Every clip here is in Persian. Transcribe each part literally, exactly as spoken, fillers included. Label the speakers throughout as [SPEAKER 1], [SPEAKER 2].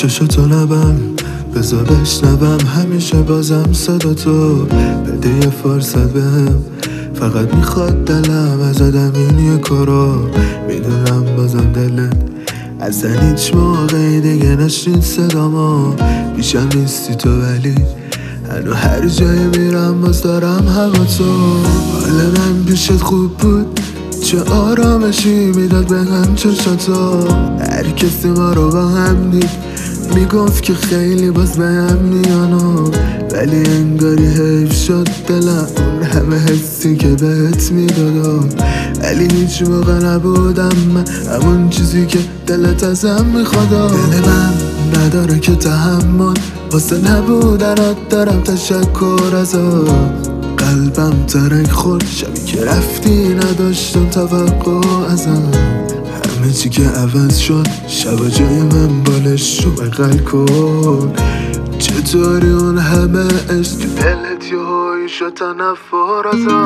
[SPEAKER 1] چشاتو نبم بذار بشنوم همیشه بازم صدا تو بده یه فرصت بهم فقط میخواد دلم از آدم این یه کارو میدونم بازم دلت اصلا هیچ موقعی دیگه نشنید صدامو بیشم نیستی تو ولی هنو هر جایی میرم باز دارم هوا تو حال من پیشت خوب بود چه آرامشی میداد به هم چشاتا هر کسی ما رو با هم دید میگفت که خیلی باز به هم میانو ولی انگاری حیف شد دلم اون همه حسی که بهت میدادم ولی هیچ موقع نبودم من همون چیزی که دلت ازم میخوادم دل من نداره که تحمل واسه نبودنات دارم تشکر ازم قلبم ترک خورد شبی که رفتی نداشتم توقع ازم همه چی که عوض شد شب جای من بالش رو بغل کن چطوری اون همه عشق تو دلت یه هایی شد تنفر ازم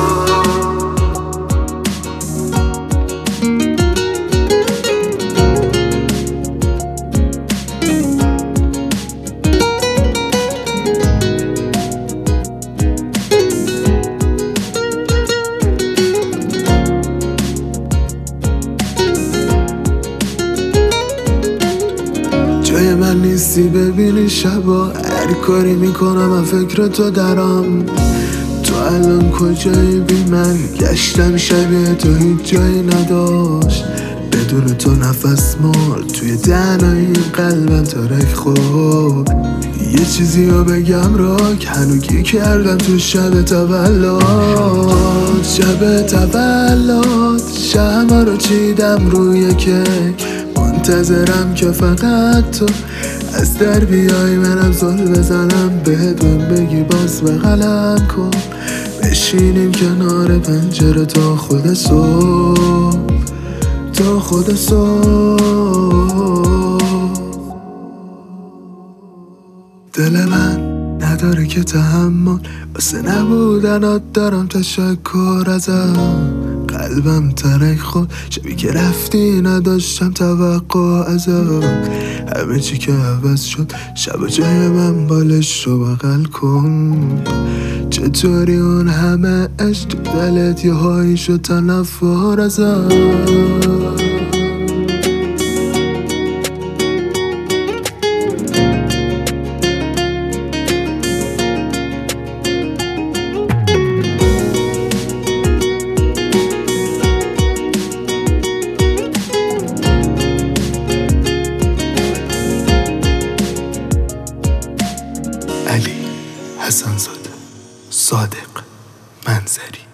[SPEAKER 1] جای من نیستی ببینی شبا هر کاری میکنم من فکر تو درام تو الان کجایی بی من گشتم شبیه تو هیچ جایی نداشت بدون تو نفس مال توی دهنای قلبم ترک خورد یه چیزی رو بگم راک هنوگی کردم تو شب تولد شب تولد شمع رو چیدم روی کیک منتظرم که فقط تو از در بیای منم زل بزنم بهتون بگی باز بغلم کن بشینیم کنار پنجره تا خود صبح تا خود صبح دل من نداره که تحمل واسه نبودنات دارم تشکر ازم قلبم ترک خود شبی که رفتی نداشتم توقع ازم همه چی که عوض شد شب جای من بالش رو بغل کن چطوری اون همه عشق تو دلت یه هایی شد تنفر ازم علی حسن زاده صادق منظری